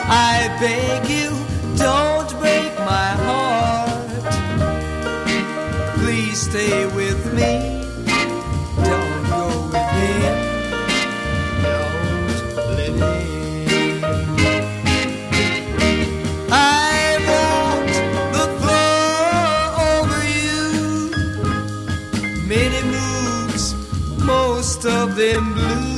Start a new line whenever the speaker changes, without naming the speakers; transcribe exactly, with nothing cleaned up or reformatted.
I beg you, don't break my heart. Please stay with me. Don't go with him. Don't let him. I walked the floor over you. Many moves, most of them blue.